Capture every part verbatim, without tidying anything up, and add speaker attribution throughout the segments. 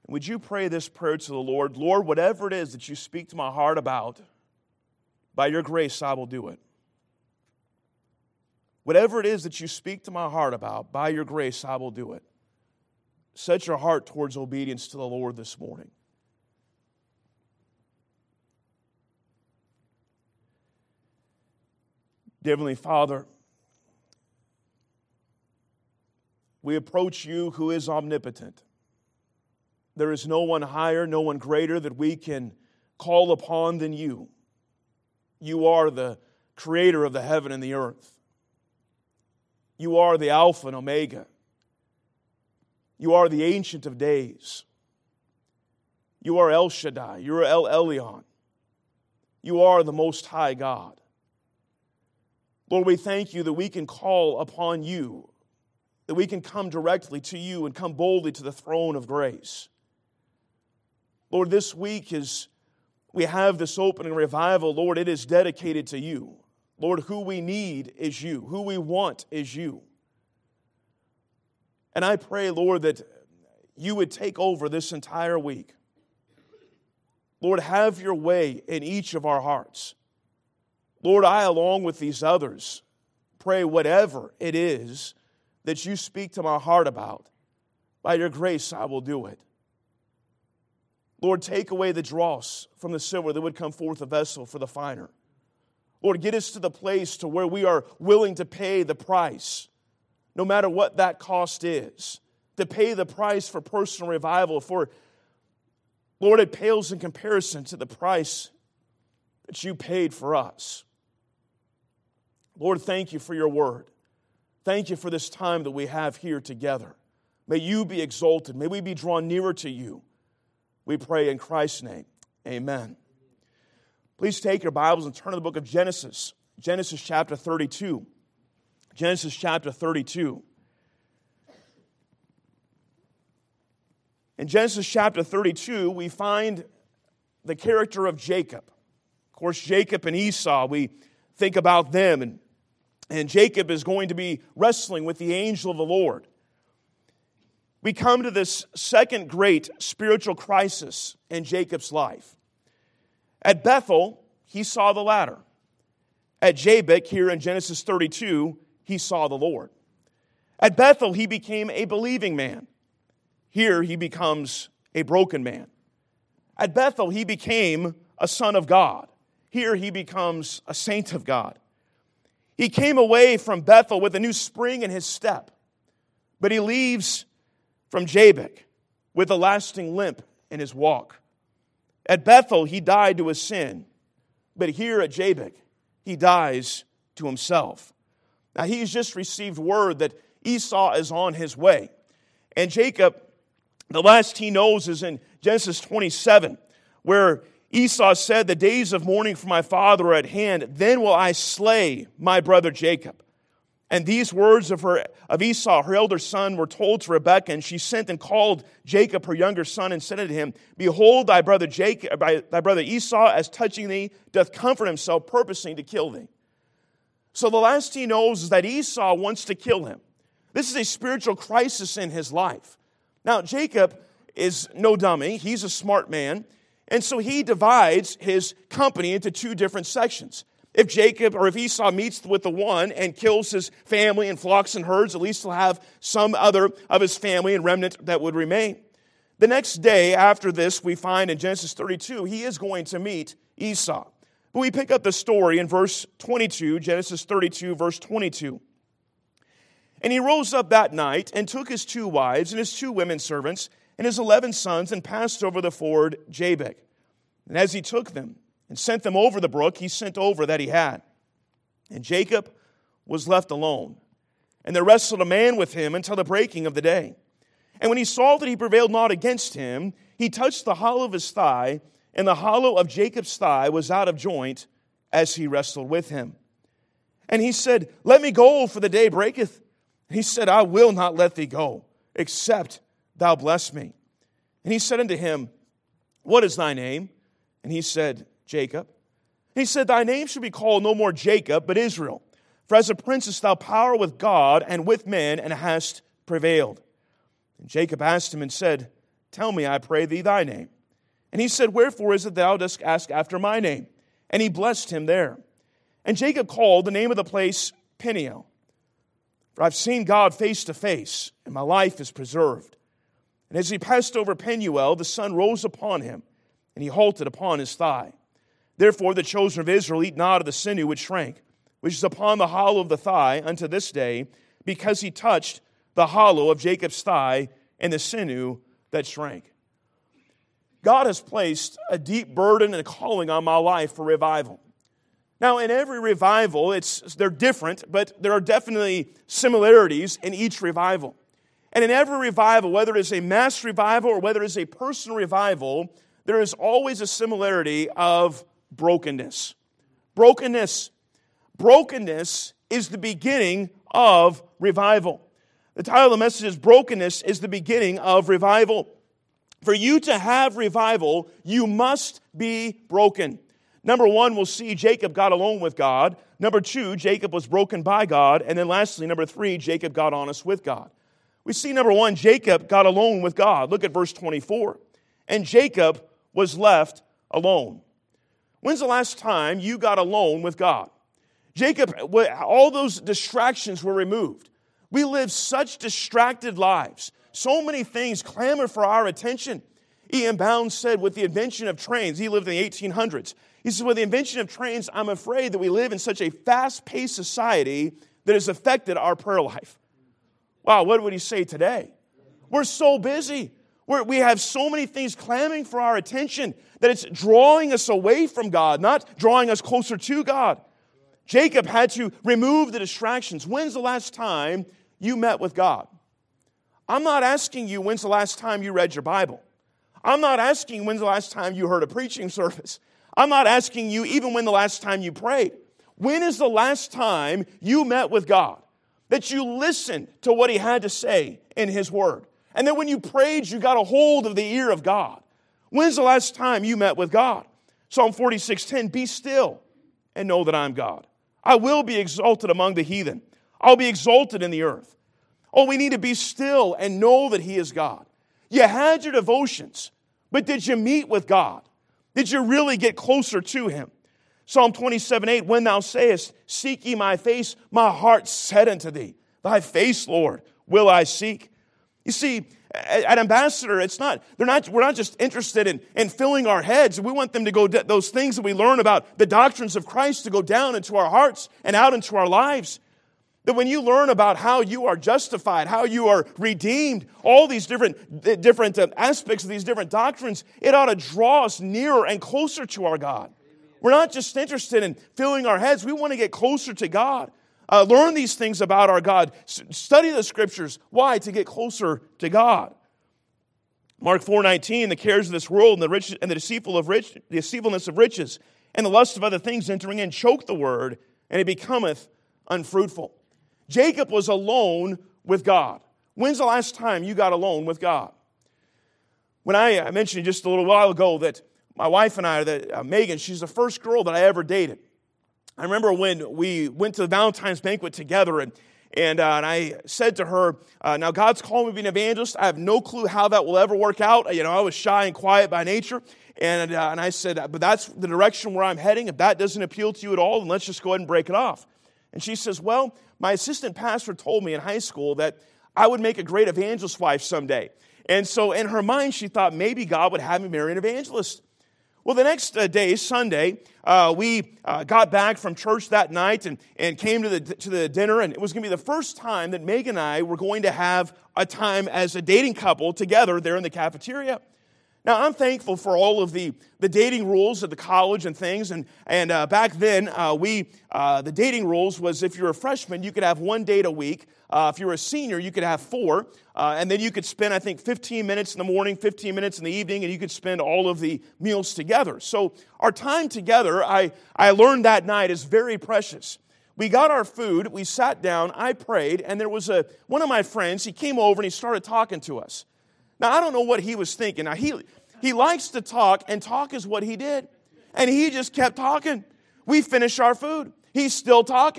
Speaker 1: Would you pray this prayer to the Lord? Lord, whatever it is that you speak to my heart about, by your grace I will do it. Whatever it is that you speak to my heart about, by your grace I will do it. Set your heart towards obedience to the Lord this morning. Dear Heavenly Father, we approach you who is omnipotent. There is no one higher, no one greater that we can call upon than you. You are the creator of the heaven and the earth. You are the Alpha and Omega. You are the Ancient of Days. You are El Shaddai. You are El Elyon. You are the Most High God. Lord, we thank you that we can call upon you, that we can come directly to you and come boldly to the throne of grace. Lord, this week as we have this opening revival, Lord, it is dedicated to you. Lord, who we need is you. Who we want is you. And I pray, Lord, that you would take over this entire week. Lord, have your way in each of our hearts. Lord, I, along with these others, pray whatever it is that you speak to my heart about, by your grace I will do it. Lord, take away the dross from the silver that would come forth a vessel for the finer. Lord, get us to the place to where we are willing to pay the price, no matter what that cost is, to pay the price for personal revival. For, Lord, it pales in comparison to the price that you paid for us. Lord, thank you for your word. Thank you for this time that we have here together. May you be exalted. May we be drawn nearer to you. We pray in Christ's name. Amen. Please take your Bibles and turn to the book of Genesis. Genesis chapter thirty-two. Genesis chapter thirty-two. In Genesis chapter thirty-two, we find the character of Jacob. Of course, Jacob and Esau, we think about them. And, and Jacob is going to be wrestling with the angel of the Lord. We come to this second great spiritual crisis in Jacob's life. At Bethel, he saw the ladder. At Jabbok, here in Genesis thirty-two, he saw the Lord. At Bethel, he became a believing man. Here, he becomes a broken man. At Bethel, he became a son of God. Here, he becomes a saint of God. He came away from Bethel with a new spring in his step, but he leaves from Jabbok with a lasting limp in his walk. At Bethel, he died to his sin, but here at Jabbok, he dies to himself. Now, he's just received word that Esau is on his way. And Jacob, the last he knows is in Genesis twenty-seven, where Esau said, "The days of mourning for my father are at hand. Then will I slay my brother Jacob." And these words of her of Esau, her elder son, were told to Rebekah, and she sent and called Jacob, her younger son, and said unto him, "Behold, thy brother Jacob, thy brother Esau, as touching thee, doth comfort himself, purposing to kill thee." So the last he knows is that Esau wants to kill him. This is a spiritual crisis in his life. Now, Jacob is no dummy. He's a smart man. And so he divides his company into two different sections. If Jacob or if Esau meets with the one and kills his family and flocks and herds, at least he'll have some other of his family and remnant that would remain. The next day after this, we find in Genesis thirty-two, he is going to meet Esau. But we pick up the story in verse twenty-two, Genesis thirty-two, verse twenty-two. "And he rose up that night and took his two wives and his two women servants and his eleven sons and passed over the ford Jabbok. And as he took them and sent them over the brook, he sent over that he had. And Jacob was left alone. And there wrestled a man with him until the breaking of the day. And when he saw that he prevailed not against him, he touched the hollow of his thigh, and the hollow of Jacob's thigh was out of joint as he wrestled with him. And he said, Let me go, for the day breaketh. And he said, I will not let thee go, except thou bless me. And he said unto him, What is thy name? And he said, Jacob. And he said, Thy name shall be called no more Jacob, but Israel. For as a prince hast thou power with God and with men, and hast prevailed. And Jacob asked him and said, Tell me, I pray thee, thy name. And he said, Wherefore is it thou dost ask after my name? And he blessed him there. And Jacob called the name of the place Peniel. For I've seen God face to face, and my life is preserved. And as he passed over Penuel, the sun rose upon him, and he halted upon his thigh. Therefore the children of Israel eat not of the sinew which shrank, which is upon the hollow of the thigh unto this day, because he touched the hollow of Jacob's thigh and the sinew that shrank. God has placed a deep burden and a calling on my life for revival. Now, in every revival, it's they're different, but there are definitely similarities in each revival. And in every revival, whether it is a mass revival or whether it is a personal revival, there is always a similarity of brokenness. Brokenness. Brokenness is the beginning of revival. The title of the message is Brokenness is the beginning of revival. For you to have revival, you must be broken. Number one, we'll see Jacob got alone with God. Number two, Jacob was broken by God. And then lastly, number three, Jacob got honest with God. We see, number one, Jacob got alone with God. Look at verse twenty-four. And Jacob was left alone. When's the last time you got alone with God? Jacob, all those distractions were removed. We live such distracted lives. So many things clamor for our attention. E M. Bounds said, with the invention of trains, he lived in the eighteen hundreds. He said, with the invention of trains, I'm afraid that we live in such a fast-paced society that has affected our prayer life. Wow, what would he say today? We're so busy. We're, we have so many things clamoring for our attention that it's drawing us away from God, not drawing us closer to God. Jacob had to remove the distractions. When's the last time you met with God? I'm not asking you when's the last time you read your Bible. I'm not asking when's the last time you heard a preaching service. I'm not asking you even when the last time you prayed. When is the last time you met with God? That you listened to what He had to say in His Word. And then when you prayed, you got a hold of the ear of God. When's the last time you met with God? Psalm forty-six ten, be still and know that I'm God. I will be exalted among the heathen. I'll be exalted in the earth. Oh, we need to be still and know that He is God. You had your devotions, but did you meet with God? Did you really get closer to Him? Psalm twenty-seven eight, when thou sayest, seek ye my face, my heart said unto thee, thy face, Lord, will I seek. You see, at Ambassador, it's not, they're not, we're not just interested in, in filling our heads. We want them to go, those things that we learn about the doctrines of Christ to go down into our hearts and out into our lives. That when you learn about how you are justified, how you are redeemed, all these different, different aspects of these different doctrines, it ought to draw us nearer and closer to our God. We're not just interested in filling our heads. We want to get closer to God. Uh, learn these things about our God. S- study the Scriptures. Why? To get closer to God. Mark four nineteen, the cares of this world and the rich and the deceitful of rich, the deceitfulness of riches and the lust of other things entering in choke the word, and it becometh unfruitful. Jacob was alone with God. When's the last time you got alone with God? When I, I mentioned just a little while ago that my wife and I, that, uh, Megan, she's the first girl that I ever dated. I remember when we went to the Valentine's banquet together, and and, uh, and I said to her, uh, now God's called me to be an evangelist. I have no clue how that will ever work out. You know, I was shy and quiet by nature. And, uh, and I said, but that's the direction where I'm heading. If that doesn't appeal to you at all, then let's just go ahead and break it off. And she says, well, my assistant pastor told me in high school that I would make a great evangelist wife someday. And so in her mind, she thought maybe God would have me marry an evangelist. Well, the next uh, day, Sunday, uh, we uh, got back from church that night and, and came to the to the dinner, and it was going to be the first time that Meg and I were going to have a time as a dating couple together there in the cafeteria. Now, I'm thankful for all of the, the dating rules at the college and things, and, and uh, back then, uh, we uh, the dating rules was if you're a freshman, you could have one date a week. Uh, if you were a senior, you could have four, uh, and then you could spend, I think, fifteen minutes in the morning, fifteen minutes in the evening, and you could spend all of the meals together. So our time together, I, I learned that night, is very precious. We got our food, we sat down, I prayed, and there was a one of my friends, he came over and he started talking to us. Now, I don't know what he was thinking. Now, he, he likes to talk, and talk is what he did. And he just kept talking. We finished our food. He's still talking.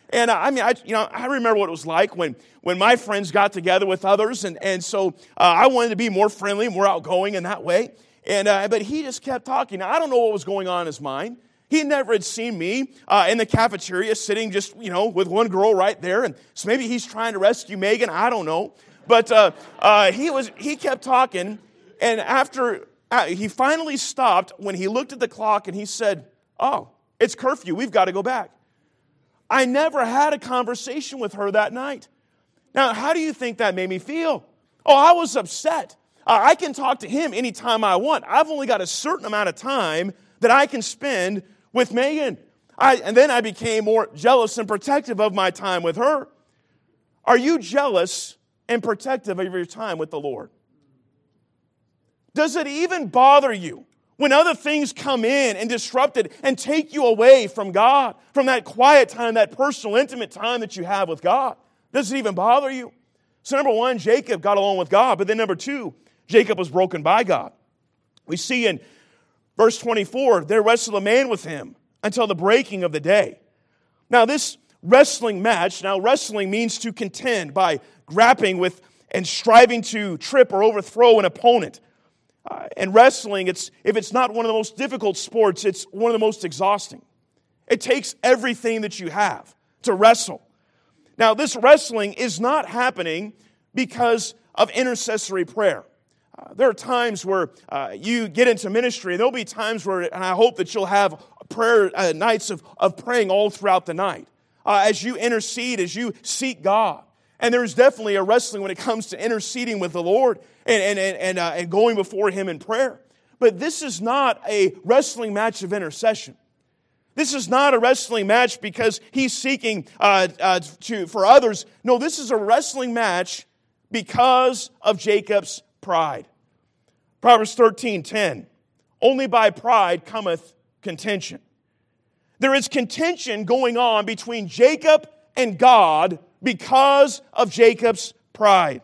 Speaker 1: And uh, I mean, I, you know, I remember what it was like when, when my friends got together with others. And, and so uh, I wanted to be more friendly, more outgoing in that way. And uh, but he just kept talking. Now, I don't know what was going on in his mind. He never had seen me uh, in the cafeteria sitting just, you know, with one girl right there. And so maybe he's trying to rescue Megan. I don't know. But uh, uh, he was he kept talking. And after uh, he finally stopped when he looked at the clock and he said, oh, it's curfew. We've got to go back. I never had a conversation with her that night. Now, how do you think that made me feel? Oh, I was upset. Uh, I can talk to him anytime I want. I've only got a certain amount of time that I can spend with Megan. I, and then I became more jealous and protective of my time with her. Are you jealous and protective of your time with the Lord? Does it even bother you when other things come in and disrupt it and take you away from God, from that quiet time, that personal, intimate time that you have with God? Does it even bother you? So number one, Jacob got along with God. But then number two, Jacob was broken by God. We see in verse twenty-four, there wrestled a man with him until the breaking of the day. Now this wrestling match, now wrestling means to contend by grappling with and striving to trip or overthrow an opponent. Uh, and wrestling, it's if it's not one of the most difficult sports, it's one of the most exhausting. It takes everything that you have to wrestle. Now, this wrestling is not happening because of intercessory prayer. Uh, there are times where uh, you get into ministry, and there'll be times where, and I hope that you'll have prayer uh, nights of, of praying all throughout the night. Uh, as you intercede, as you seek God. And there's definitely a wrestling when it comes to interceding with the Lord and, and, and, and, uh, and going before Him in prayer. But this is not a wrestling match of intercession. This is not a wrestling match because he's seeking uh, uh, to for others. No, this is a wrestling match because of Jacob's pride. Proverbs thirteen ten. Only by pride cometh contention. There is contention going on between Jacob and God because of Jacob's pride.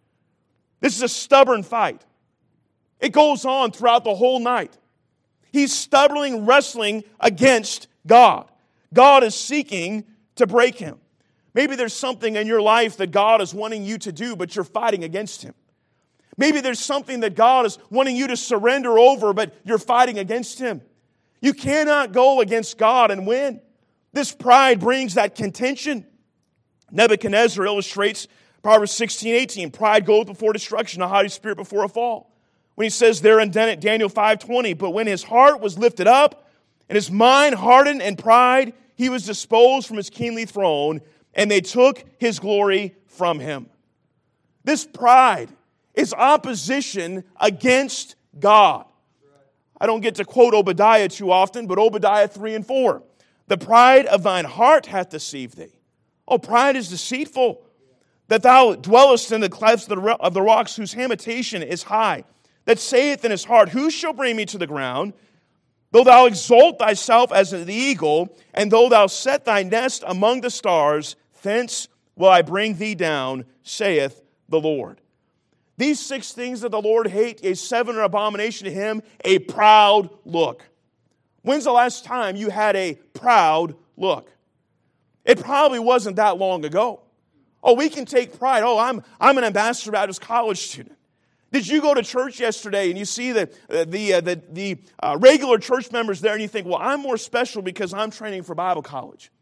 Speaker 1: This is a stubborn fight. It goes on throughout the whole night. He's stubbornly wrestling against God. God is seeking to break him. Maybe there's something in your life that God is wanting you to do, but you're fighting against Him. Maybe there's something that God is wanting you to surrender over, but you're fighting against Him. You cannot go against God and win. This pride brings that contention. Nebuchadnezzar illustrates Proverbs sixteen eighteen. Pride goeth before destruction, a haughty spirit before a fall. When he says there in Daniel five twenty, but when his heart was lifted up and his mind hardened in pride, he was disposed from his kingly throne, and they took his glory from him. This pride is opposition against God. I don't get to quote Obadiah too often, but Obadiah three and four. The pride of thine heart hath deceived thee. Oh, pride is deceitful, that thou dwellest in the clefts of the rocks, whose habitation is high, that saith in his heart, who shall bring me to the ground? Though thou exalt thyself as the eagle, and though thou set thy nest among the stars, thence will I bring thee down, saith the Lord. These six things that the Lord hate, a seven are abomination to Him, a proud look. When's the last time you had a proud look? It probably wasn't that long ago. Oh, we can take pride. Oh, I'm, I'm an Ambassador Baptist College student. Did you go to church yesterday and you see the, the, uh, the, the uh, regular church members there and you think, well, I'm more special because I'm training for Bible college?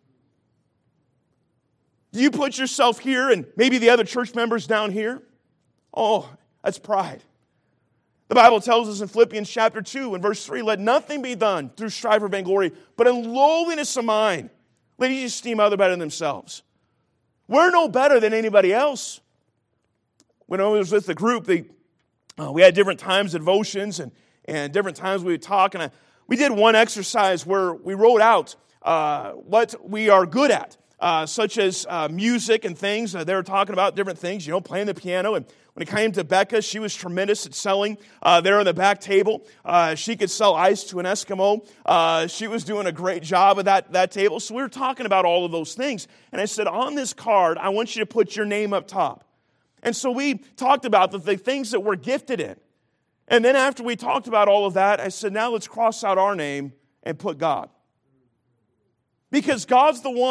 Speaker 1: Do you put yourself here and maybe the other church members down here? Oh, that's pride. The Bible tells us in Philippians chapter two and verse three, let nothing be done through strife or vainglory, but in lowliness of mind, let each esteem other better than themselves. We're no better than anybody else. When I was with the group, they, uh, we had different times of devotions and, and different times we would talk. And I, we did one exercise where we wrote out uh, what we are good at, uh, such as uh, music and things. Uh, they were talking about different things, you know, playing the piano. And when it came to Becca, she was tremendous at selling uh, there on the back table. Uh, she could sell ice to an Eskimo. Uh, she was doing a great job at that, that table. So we were talking about all of those things. And I said, on this card, I want you to put your name up top. And so we talked about the, the things that we're gifted in. And then after we talked about all of that, I said, now let's cross out our name and put God. Because God's the one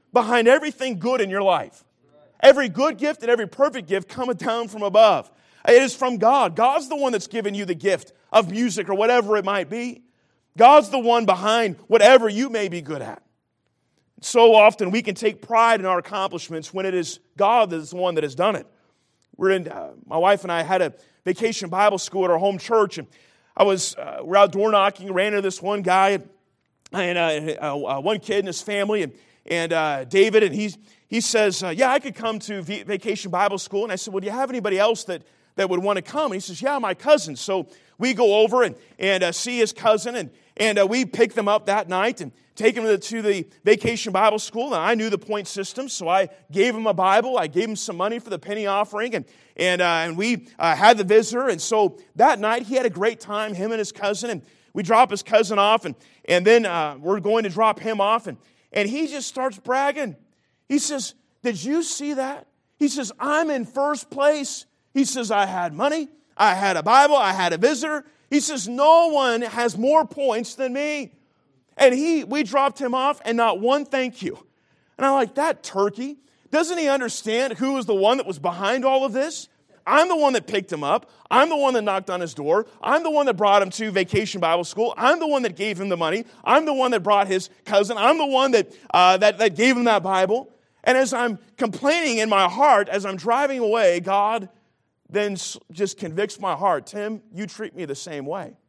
Speaker 1: behind everything good in your life. Every good gift and every perfect gift cometh down from above. It is from God. God's the one that's given you the gift of music or whatever it might be. God's the one behind whatever you may be good at. So often we can take pride in our accomplishments when it is God that is the one that has done it. We're in. Uh, my wife and I had a vacation Bible school at our home church, and I was uh, we're out door knocking, ran into this one guy, and uh, uh, one kid and his family, and and uh, David, and he's he says, uh, "Yeah, I could come to v- vacation Bible school." And I said, "Well, do you have anybody else that that would want to come?" And he says, "Yeah, my cousin." So we go over and and uh, see his cousin, and and uh, we pick them up that night and take him to the, to the vacation Bible school. And I knew the point system, so I gave him a Bible. I gave him some money for the penny offering, and and uh, and we uh, had the visitor. And so that night he had a great time, him and his cousin. And we drop his cousin off, and and then uh, we're going to drop him off, and and he just starts bragging. He says, "Did you see that?" He says, "I'm in first place." He says, "I had money, I had a Bible, I had a visitor." He says, "No one has more points than me." And he, we dropped him off, and not one thank you. And I'm like, that turkey, doesn't he understand who was the one that was behind all of this? I'm the one that picked him up. I'm the one that knocked on his door. I'm the one that brought him to vacation Bible school. I'm the one that gave him the money. I'm the one that brought his cousin. I'm the one that, uh, that, that gave him that Bible. And as I'm complaining in my heart, as I'm driving away, God then just convicts my heart. Tim, you treat me the same way.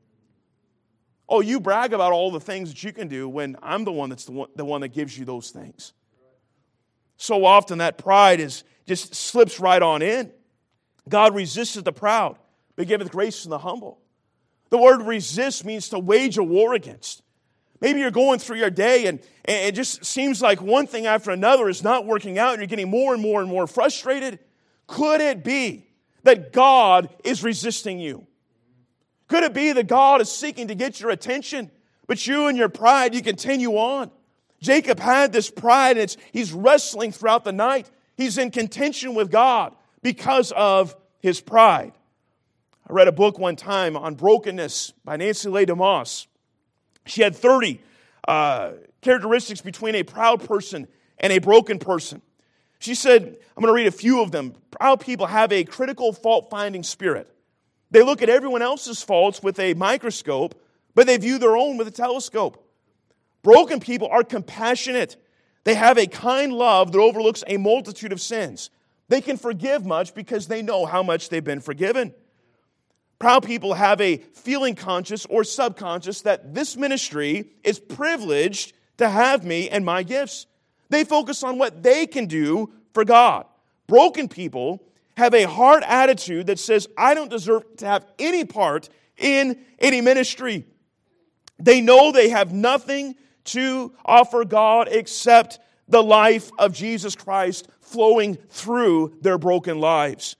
Speaker 1: Oh, you brag about all the things that you can do when I'm the one that's the one, the one that gives you those things. So often that pride is just slips right on in. God resisteth the proud, but giveth grace to the humble. The word resist means to wage a war against. Maybe you're going through your day and, and it just seems like one thing after another is not working out and you're getting more and more and more frustrated. Could it be that God is resisting you? Could it be that God is seeking to get your attention, but you and your pride, you continue on? Jacob had this pride, and it's, he's wrestling throughout the night. He's in contention with God because of his pride. I read a book one time on brokenness by Nancy Leigh DeMoss. She had thirty uh, characteristics between a proud person and a broken person. She said, I'm going to read a few of them. Proud people have a critical fault-finding spirit. They look at everyone else's faults with a microscope, but they view their own with a telescope. Broken people are compassionate. They have a kind love that overlooks a multitude of sins. They can forgive much because they know how much they've been forgiven. Proud people have a feeling conscious or subconscious that this ministry is privileged to have me and my gifts. They focus on what they can do for God. Broken people have a hard attitude that says, I don't deserve to have any part in any ministry. They know they have nothing to offer God except the life of Jesus Christ flowing through their broken lives.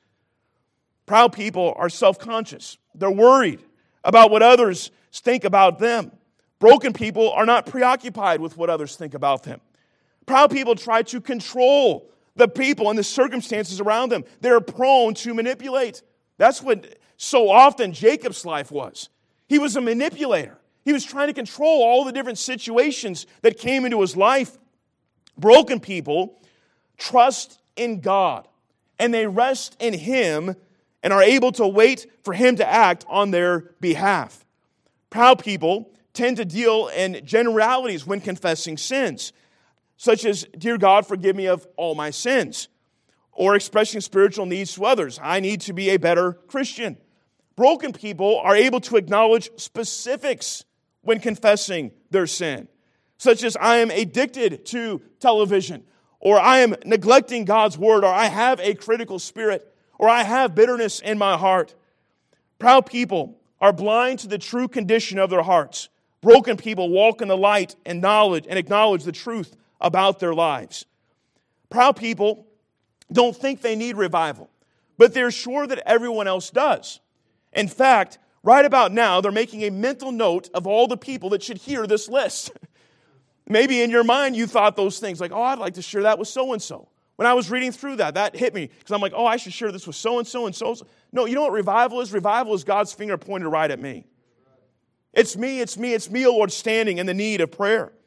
Speaker 1: Proud people are self-conscious. They're worried about what others think about them. Broken people are not preoccupied with what others think about them. Proud people try to control the people and the circumstances around them. They're prone to manipulate. That's what so often Jacob's life was. He was a manipulator. He was trying to control all the different situations that came into his life. Broken people trust in God, and they rest in Him and are able to wait for Him to act on their behalf. Proud people tend to deal in generalities when confessing sins, such as, dear God, forgive me of all my sins, or expressing spiritual needs to others. I need to be a better Christian. Broken people are able to acknowledge specifics when confessing their sin, such as I am addicted to television, or I am neglecting God's word, or I have a critical spirit, or I have bitterness in my heart. Proud people are blind to the true condition of their hearts. Broken people walk in the light and knowledge and acknowledge the truth about their lives. Proud people don't think they need revival, but they're sure that everyone else does. In fact, right about now, they're making a mental note of all the people that should hear this list. Maybe in your mind you thought those things, like, oh, I'd like to share that with so-and-so. When I was reading through that, that hit me, because I'm like, oh, I should share this with so-and-so and so-and-so. No, you know what revival is? Revival is God's finger pointed right at me. It's me, it's me, it's me, O Lord, standing in the need of prayer.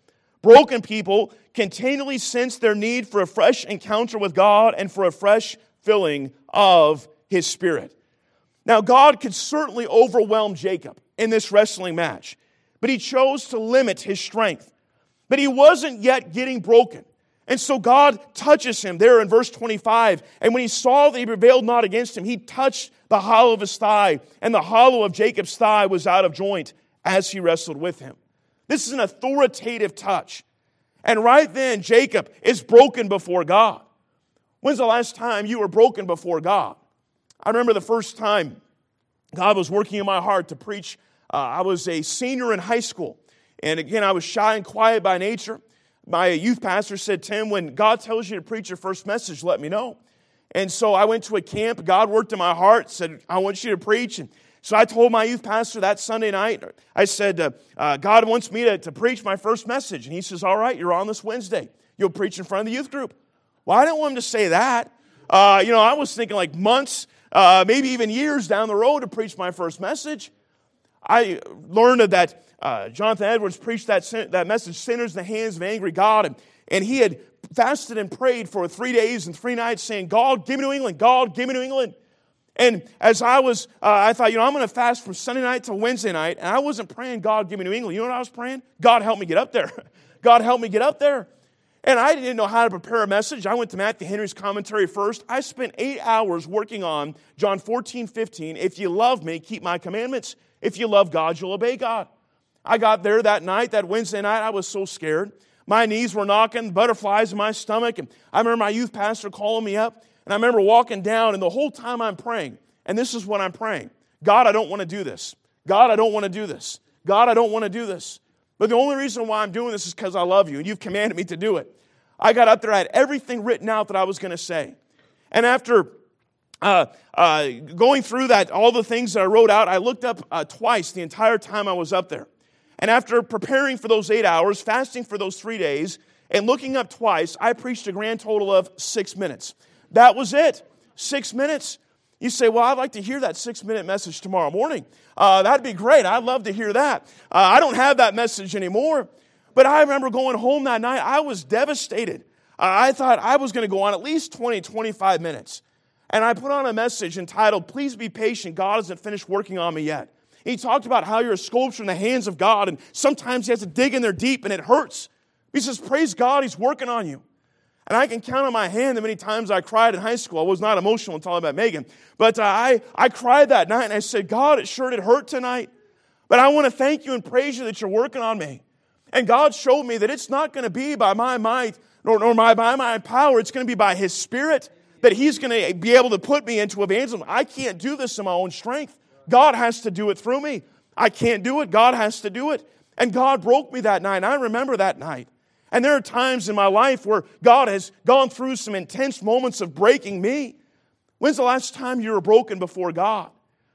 Speaker 1: Broken people continually sense their need for a fresh encounter with God and for a fresh filling of His Spirit. Now, God could certainly overwhelm Jacob in this wrestling match, but He chose to limit his strength. But he wasn't yet getting broken. And so God touches him there in verse twenty-five. And when he saw that he prevailed not against him, he touched the hollow of his thigh, and the hollow of Jacob's thigh was out of joint as he wrestled with him. This is an authoritative touch. And right then, Jacob is broken before God. When's the last time you were broken before God? I remember the first time God was working in my heart to preach. Uh, I was a senior in high school. And again, I was shy and quiet by nature. My youth pastor said, Tim, when God tells you to preach your first message, let me know. And so I went to a camp. God worked in my heart, said, I want you to preach. And so I told my youth pastor that Sunday night, I said, uh, uh, God wants me to, to preach my first message. And he says, all right, you're on this Wednesday. You'll preach in front of the youth group. Well, I didn't want him to say that. Uh, you know, I was thinking like months, uh, maybe even years down the road to preach my first message. I learned that uh, Jonathan Edwards preached that, that message, Sinners in the Hands of an Angry God. And, and he had fasted and prayed for three days and three nights saying, God, give me New England. God, give me New England. And as I was, uh, I thought, you know, I'm going to fast from Sunday night to Wednesday night. And I wasn't praying, God, give me New England. You know what I was praying? God, help me get up there. God, help me get up there. And I didn't know how to prepare a message. I went to Matthew Henry's commentary first. I spent eight hours working on John fourteen fifteen. If you love me, keep my commandments. If you love God, you'll obey God. I got there that night, that Wednesday night. I was so scared. My knees were knocking, butterflies in my stomach. And I remember my youth pastor calling me up. And I remember walking down, and the whole time I'm praying, and this is what I'm praying. God, I don't want to do this. God, I don't want to do this. God, I don't want to do this. But the only reason why I'm doing this is because I love you, and you've commanded me to do it. I got up there, I had everything written out that I was going to say. And after uh, uh, going through that, all the things that I wrote out, I looked up uh, twice the entire time I was up there. And after preparing for those eight hours, fasting for those three days, and looking up twice, I preached a grand total of six minutes. That was it. Six minutes. You say, well, I'd like to hear that six-minute message tomorrow morning. Uh, that'd be great. I'd love to hear that. Uh, I don't have that message anymore. But I remember going home that night. I was devastated. Uh, I thought I was going to go on at least twenty, twenty-five minutes. And I put on a message entitled, Please Be Patient. God hasn't finished working on me yet. He talked about how you're a sculpture in the hands of God, and sometimes He has to dig in there deep, and it hurts. He says, praise God, He's working on you. And I can count on my hand the many times I cried in high school. I was not emotional until I met Megan. But uh, I, I cried that night, and I said, God, it sure did hurt tonight. But I want to thank you and praise you that you're working on me. And God showed me that it's not going to be by my might, nor, nor my, by my power. It's going to be by His Spirit that He's going to be able to put me into evangelism. I can't do this in my own strength. God has to do it through me. I can't do it. God has to do it. And God broke me that night. And I remember that night. And there are times in my life where God has gone through some intense moments of breaking me. When's the last time you were broken before God?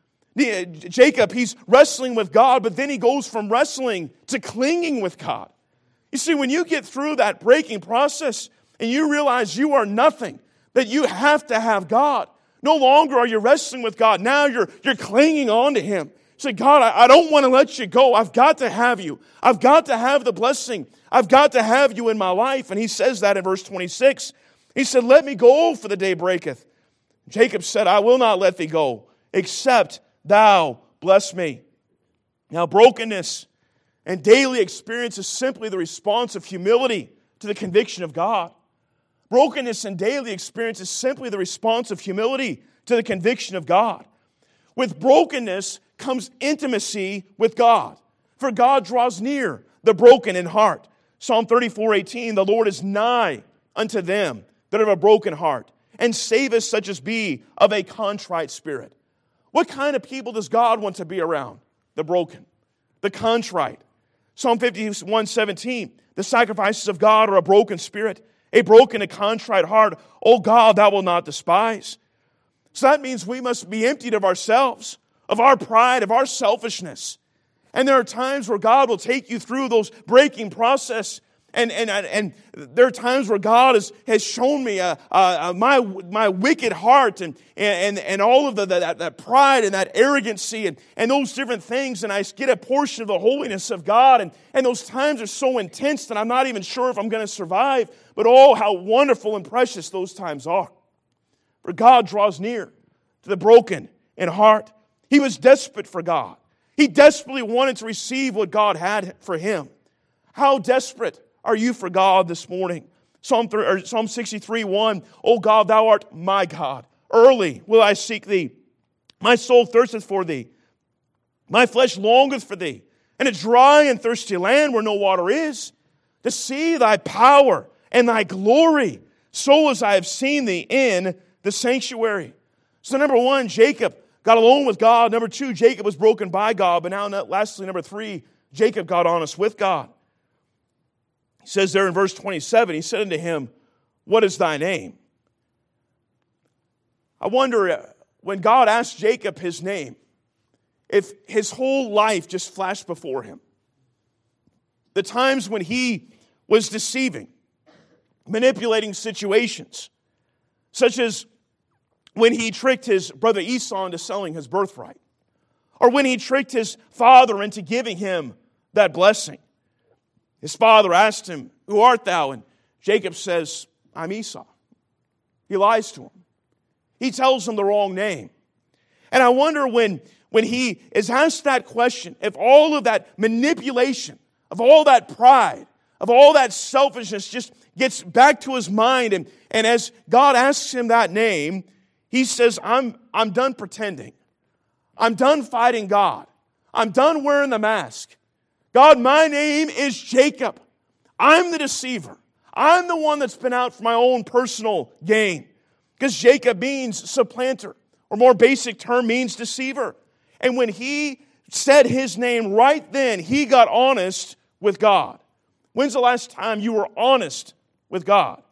Speaker 1: Jacob, he's wrestling with God, but then he goes from wrestling to clinging with God. You see, when you get through that breaking process and you realize you are nothing, that you have to have God, no longer are you wrestling with God. Now you're, you're clinging on to Him. Say, God, I, I don't want to let you go. I've got to have you. I've got to have the blessing. I've got to have you in my life. And he says that in verse twenty-six. He said, let me go, for the day breaketh. Jacob said, I will not let thee go, except thou bless me. Now, brokenness and daily experience is simply the response of humility to the conviction of God. Brokenness and daily experience is simply the response of humility to the conviction of God. With brokenness comes intimacy with God, for God draws near the broken in heart. Psalm thirty-four eighteen, the Lord is nigh unto them that have a broken heart, and saveth such as be of a contrite spirit. What kind of people does God want to be around? The broken, the contrite. Psalm fifty-one seventeen, the sacrifices of God are a broken spirit, a broken and contrite heart. O God, thou wilt not despise. So that means we must be emptied of ourselves, of our pride, of our selfishness. And there are times where God will take you through those breaking process, And, and, and there are times where God has, has shown me uh, uh, my, my wicked heart and, and, and all of the, that, that pride and that arrogancy and, and those different things. And I get a portion of the holiness of God. And, and those times are so intense that I'm not even sure if I'm going to survive. But oh, how wonderful and precious those times are. For God draws near to the broken in heart. He was desperate for God. He desperately wanted to receive what God had for him. How desperate are you for God this morning? Psalm, or Psalm sixty-three, one, O God, thou art my God. Early will I seek thee. My soul thirsteth for thee. My flesh longeth for thee. In a dry and thirsty land where no water is, to see thy power and thy glory, so as I have seen thee in the sanctuary. So number one, Jacob got alone with God. Number two, Jacob was broken by God. But now, lastly, number three, Jacob got honest with God. He says there in verse twenty-seven, he said unto him, what is thy name? I wonder, when God asked Jacob his name, if his whole life just flashed before him. The times when he was deceiving, manipulating situations, such as when he tricked his brother Esau into selling his birthright, or when he tricked his father into giving him that blessing. His father asked him, who art thou? And Jacob says, I'm Esau. He lies to him. He tells him the wrong name. And I wonder when, when he is asked that question, if all of that manipulation, of all that pride, of all that selfishness just gets back to his mind. And, and as God asks him that name, he says, I'm, I'm done pretending. I'm done fighting God. I'm done wearing the mask. God, my name is Jacob. I'm the deceiver. I'm the one that's been out for my own personal gain. Because Jacob means supplanter, or more basic term means deceiver. And when he said his name right then, he got honest with God. When's the last time you were honest with God?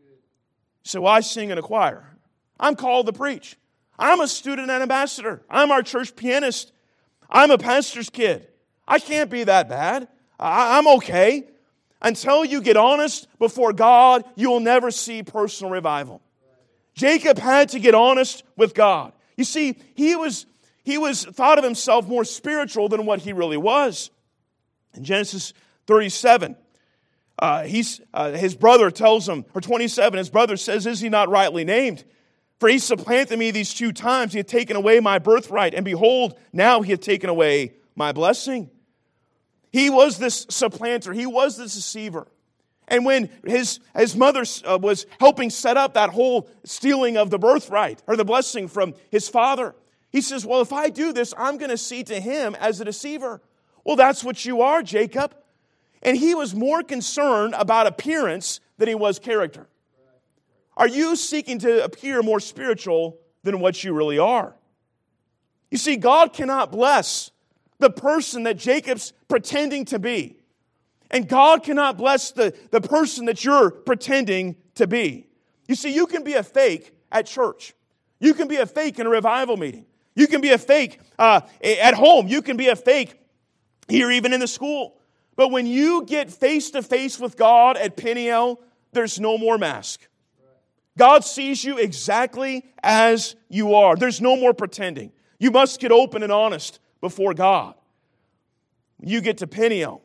Speaker 1: So I sing in a choir. I'm called to preach. I'm a student and ambassador. I'm our church pianist. I'm a pastor's kid. I can't be that bad. I, I'm okay. Until you get honest before God, you will never see personal revival. Jacob had to get honest with God. You see, he was, he was thought of himself more spiritual than what he really was. In Genesis thirty-seven, uh, he's, uh, his brother tells him, or twenty-seven, his brother says, is he not rightly named? For he supplanted me these two times. He had taken away my birthright, and behold, now he had taken away my blessing. He was this supplanter. He was this deceiver. And when his, his mother uh, was helping set up that whole stealing of the birthright, or the blessing from his father, he says, well, if I do this, I'm going to see to him as a deceiver. Well, that's what you are, Jacob. And he was more concerned about appearance than he was character. Are you seeking to appear more spiritual than what you really are? You see, God cannot bless the person that Jacob's pretending to be. And God cannot bless the, the person that you're pretending to be. You see, you can be a fake at church. You can be a fake in a revival meeting. You can be a fake uh, at home. You can be a fake here even in the school. But when you get face-to-face with God at Peniel, there's no more mask. God sees you exactly as you are. There's no more pretending. You must get open and honest before God. When you get to Peniel,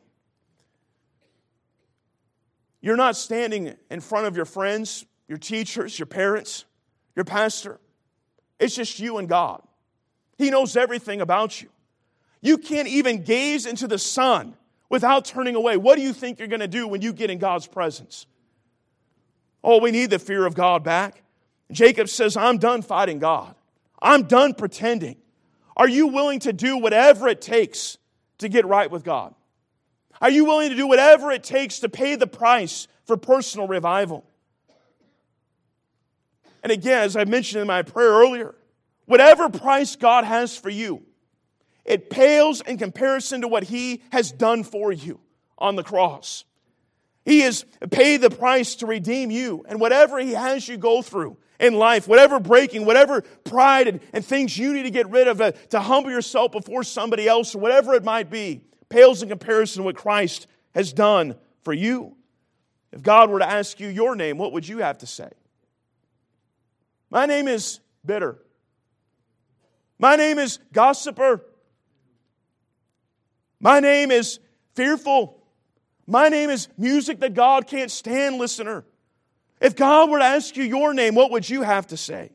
Speaker 1: you're not standing in front of your friends, your teachers, your parents, your pastor. It's just you and God. He knows everything about you. You can't even gaze into the sun without turning away. What do you think you're going to do when you get in God's presence? Oh, we need the fear of God back. Jacob says, I'm done fighting God. I'm done pretending. Are you willing to do whatever it takes to get right with God? Are you willing to do whatever it takes to pay the price for personal revival? And again, as I mentioned in my prayer earlier, whatever price God has for you, it pales in comparison to what He has done for you on the cross. He has paid the price to redeem you. And whatever He has you go through in life, whatever breaking, whatever pride and, and things you need to get rid of uh, to humble yourself before somebody else or whatever it might be, pales in comparison to what Christ has done for you. If God were to ask you your name, what would you have to say? My name is bitter. My name is gossiper. My name is fearful. My name is music that God can't stand, listener. If God were to ask you your name, what would you have to say?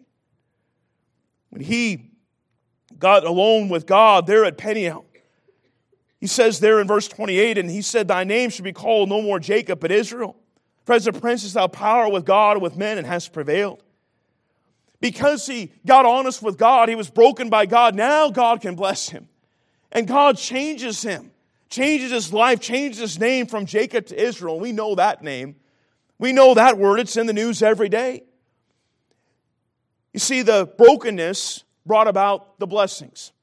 Speaker 1: When he got alone with God there at Peniel, he says there in verse twenty-eight, and he said, thy name should be called no more Jacob, but Israel. For as a prince hast thou power with God and with men, and hast prevailed. Because he got honest with God, he was broken by God. Now God can bless him. And God changes him, changes his life, changes his name from Jacob to Israel. We know that name. We know that word. It's in the news every day. You see, the brokenness brought about the blessings.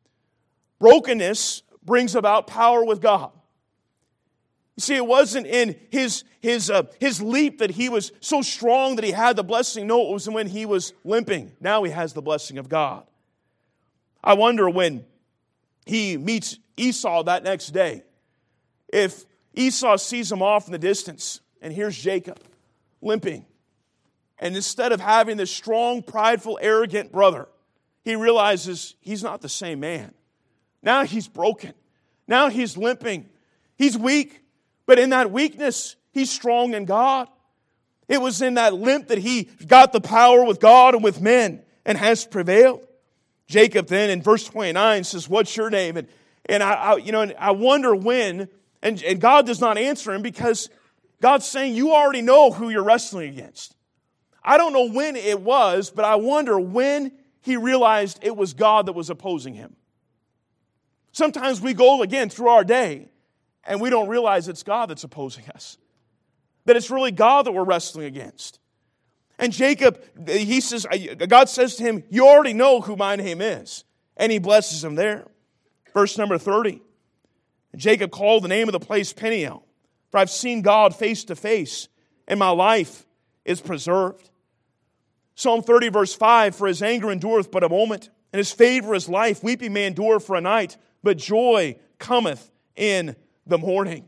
Speaker 1: Brokenness brings about power with God. You see, it wasn't in his, his, uh, his leap that he was so strong that he had the blessing. No, it was when he was limping. Now he has the blessing of God. I wonder when he meets Esau that next day, if Esau sees him off in the distance, and here's Jacob limping. And instead of having this strong, prideful, arrogant brother, he realizes he's not the same man. Now he's broken. Now he's limping. He's weak. But in that weakness, he's strong in God. It was in that limp that he got the power with God and with men and has prevailed. Jacob then in verse twenty-nine says, what's your name? And, and I, I, you know, and I wonder when, and, and God does not answer him because God's saying, you already know who you're wrestling against. I don't know when it was, but I wonder when he realized it was God that was opposing him. Sometimes we go again through our day and we don't realize it's God that's opposing us. That it's really God that we're wrestling against. And Jacob, he says, God says to him, you already know who my name is. And he blesses him there. Verse number thirty. Jacob called the name of the place Peniel. For I've seen God face to face, and my life is preserved. Psalm thirty, verse five, for his anger endureth but a moment, and his favor is life. Weeping may endure for a night, but joy cometh in the morning.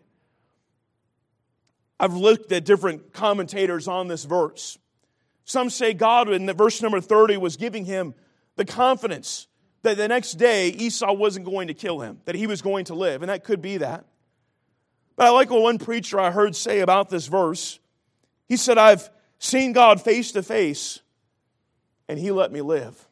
Speaker 1: I've looked at different commentators on this verse. Some say God in the verse number thirty was giving him the confidence that the next day Esau wasn't going to kill him, that he was going to live, and that could be that. But I like what one preacher I heard say about this verse. He said, I've seen God face to face, and he let me live.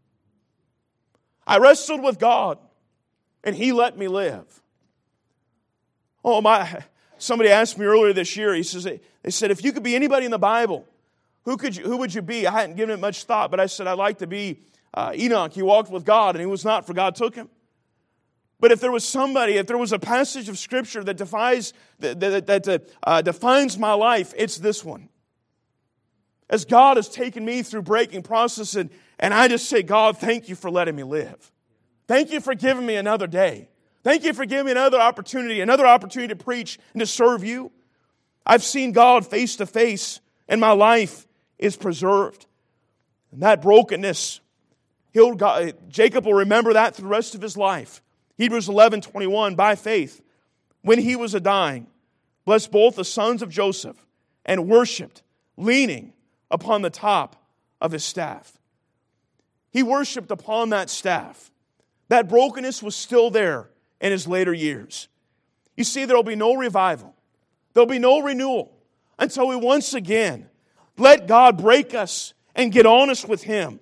Speaker 1: I wrestled with God, and he let me live. Oh, my. Somebody asked me earlier this year, he says, they said, if you could be anybody in the Bible, who could you, who would you be? I hadn't given it much thought, but I said, I'd like to be uh, Enoch. He walked with God, and he was not, for God took him. But if there was somebody, if there was a passage of Scripture that defies, that, that, that uh, defines my life, it's this one. As God has taken me through breaking process, and, and I just say, God, thank you for letting me live. Thank you for giving me another day. Thank you for giving me another opportunity, another opportunity to preach and to serve you. I've seen God face to face, and my life is preserved. And that brokenness, he'll, God, Jacob will remember that through the rest of his life. Hebrews eleven twenty-one, by faith, when he was a dying, blessed both the sons of Joseph and worshipped, leaning upon the top of his staff. He worshipped upon that staff. That brokenness was still there in his later years. You see, there will be no revival. There will be no renewal until we once again let God break us and get honest with him.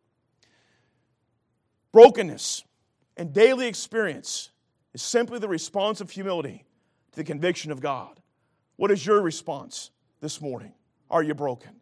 Speaker 1: Brokenness and daily experience is simply the response of humility to the conviction of God. What is your response this morning? Are you broken?